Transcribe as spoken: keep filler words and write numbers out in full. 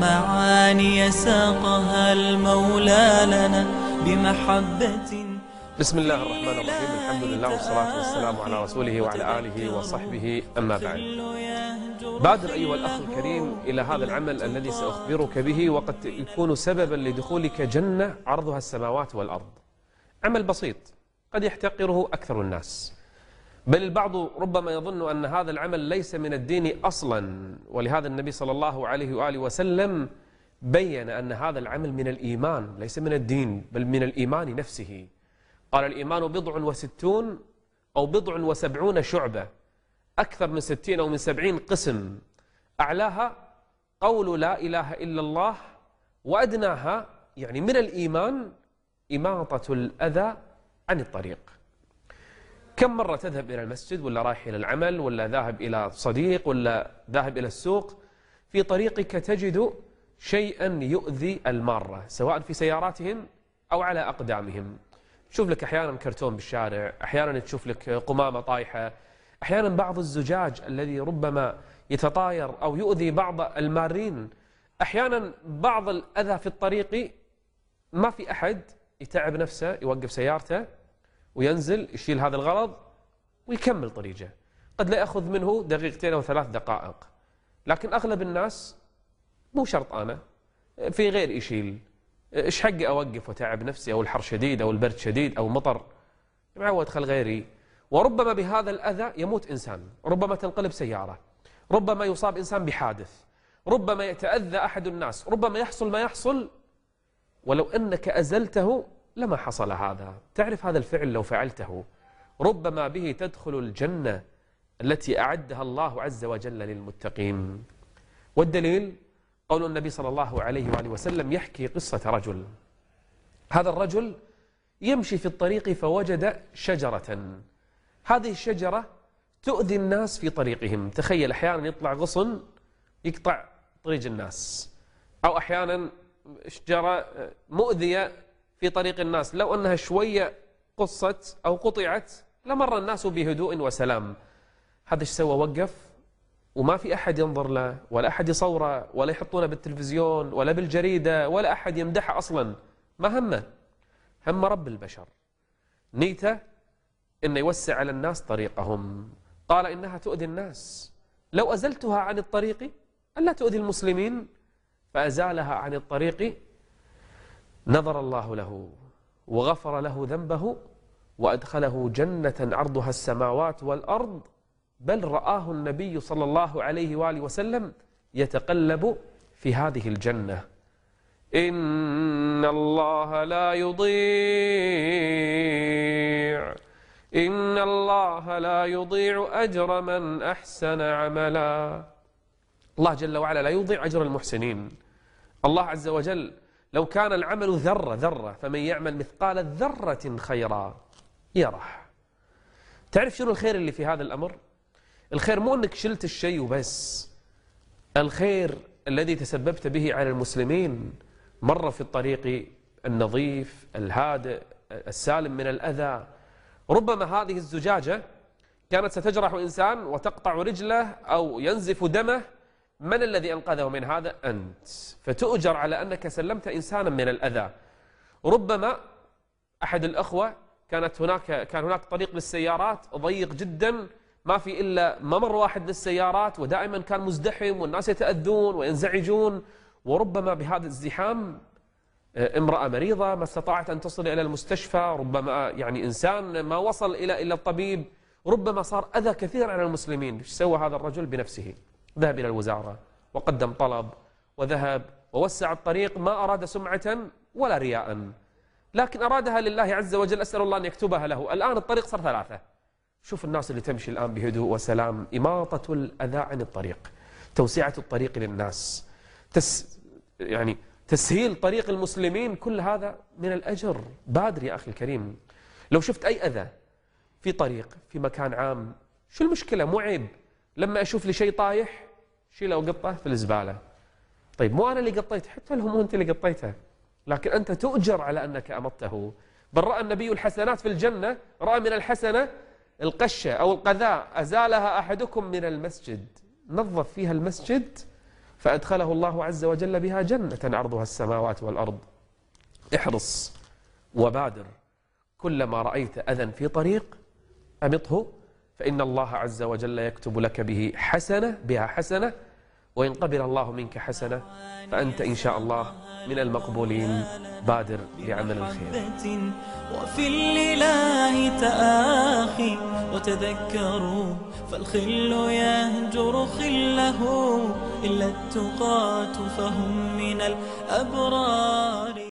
معاني ساقها المولى لنا بمحبة. بسم الله الرحمن الرحيم. الحمد لله والصلاة والسلام على رسوله وعلى آله وصحبه، أما بعد. بادر أيها الأخ الكريم إلى هذا العمل الذي سأخبرك به، وقد يكون سببا لدخولك جنة عرضها السماوات والأرض. عمل بسيط قد يحتقره أكثر الناس، بل البعض ربما يظن أن هذا العمل ليس من الدين أصلا، ولهذا النبي صلى الله عليه وآله وسلم بين أن هذا العمل من الإيمان، ليس من الدين بل من الإيمان نفسه. قال: الإيمان بضع وستون أو بضع وسبعون شعبة، أكثر من ستين أو من سبعين قسم، أعلاها قول لا إله إلا الله، وأدناها يعني من الإيمان إماطة الأذى عن الطريق. كم مرة تذهب إلى المسجد، ولا رايح إلى العمل، ولا ذاهب إلى صديق، ولا ذاهب إلى السوق، في طريقك تجد شيئا يؤذي المارة، سواء في سياراتهم أو على أقدامهم. تشوف لك أحيانا كرتون بالشارع، أحيانا تشوف لك قمامة طايحة، أحيانا بعض الزجاج الذي ربما يتطاير أو يؤذي بعض المارين، أحيانا بعض الأذى في الطريق. ما في أحد يتعب نفسه يوقف سيارته وينزل يشيل هذا الغرض ويكمل طريقه، قد لا يأخذ منه دقيقتين أو ثلاث دقائق، لكن أغلب الناس مو شرط أنا في غير يشيل، إيش حقي أوقف وتعب نفسي، أو الحر شديد أو البرد شديد أو مطر، معود خل غيري. وربما بهذا الأذى يموت إنسان، ربما تنقلب سيارة، ربما يصاب إنسان بحادث، ربما يتأذى أحد الناس، ربما يحصل ما يحصل، ولو أنك أزلته لما حصل هذا. تعرف هذا الفعل لو فعلته ربما به تدخل الجنة التي أعدها الله عز وجل للمتقين. والدليل قول النبي صلى الله عليه وآله وسلم يحكي قصة رجل. هذا الرجل يمشي في الطريق فوجد شجرة، هذه الشجرة تؤذي الناس في طريقهم. تخيل أحيانا يطلع غصن يقطع طريق الناس، أو أحيانا شجرة مؤذية في طريق الناس، لو أنها شوية قصت أو قطعت لمر الناس بهدوء وسلام. هذا ايش سوى؟ وقف، وما في أحد ينظر له، ولا أحد يصوره، ولا يحطونه بالتلفزيون ولا بالجريدة، ولا أحد يمدحه أصلا. ما همه، هم رب البشر، نيته إنه يوسع على الناس طريقهم. قال إنها تؤذي الناس، لو أزلتها عن الطريق ألا تؤذي المسلمين، فأزالها عن الطريق، نظر الله له وغفر له ذنبه وأدخله جنة عرضها السماوات والأرض، بل رآه النبي صلى الله عليه وآله وسلم يتقلب في هذه الجنة. إن الله لا يضيع إن الله لا يضيع أجر من أحسن عملا. الله جل وعلا لا يضيع أجر المحسنين. الله عز وجل لو كان العمل ذرة ذرة، فمن يعمل مثقال ذرة خيرا يره. تعرف شنو الخير اللي في هذا الأمر؟ الخير مو أنك شلت الشيء وبس، الخير الذي تسببت به على المسلمين، مرة في الطريق النظيف الهادئ السالم من الأذى. ربما هذه الزجاجة كانت ستجرح إنسان وتقطع رجله أو ينزف دمه، من الذي أنقذه من هذا؟ أنت، فتؤجر على أنك سلمت إنسانا من الأذى. ربما أحد الأخوة كانت هناك كان هناك طريق للسيارات ضيق جدا، ما في إلا ممر واحد للسيارات، ودائما كان مزدحم والناس يتأذون وينزعجون، وربما بهذا الازدحام امرأة مريضة ما استطاعت أن تصل إلى المستشفى، ربما يعني إنسان ما وصل إلى إلى الطبيب، ربما صار أذى كثير على المسلمين. ايش سوى هذا الرجل بنفسه؟ ذهب إلى الوزارة وقدم طلب وذهب ووسع الطريق، ما أراد سمعة ولا رياء، لكن أرادها لله عز وجل، أسأل الله أن يكتبها له. الآن الطريق صار ثلاثة. شوف الناس اللي تمشي الآن بهدوء وسلام، إماطة الأذى عن الطريق، توسعة الطريق للناس، تس يعني تسهيل طريق المسلمين، كل هذا من الأجر. بادر يا أخي الكريم، لو شفت أي أذى في طريق في مكان عام، شو المشكلة؟ مو عيب لما أشوف لي شيء طايح شيله وقطه في الزبالة. طيب مو أنا اللي قطيته، حتى لو مو أنت اللي قطيته، لكن أنت تؤجر على أنك أمطته. بل رأى النبي الحسنات في الجنة، رأى من الحسنة القشة أو القذاء أزالها أحدكم من المسجد، نظف فيها المسجد فأدخله الله عز وجل بها جنة عرضها السماوات والأرض. احرص وبادر، كلما رأيت أذى في طريق أمطه، فإن الله عز وجل يكتب لك به حسنة بها حسنة، وإن قبل الله منك حسنة فأنت إن شاء الله من المقبولين. بادر لعمل الخير. وفي الإله تآخي وتذكروا، فالخل يهجر خله إلا التقاة فهم من الأبرار.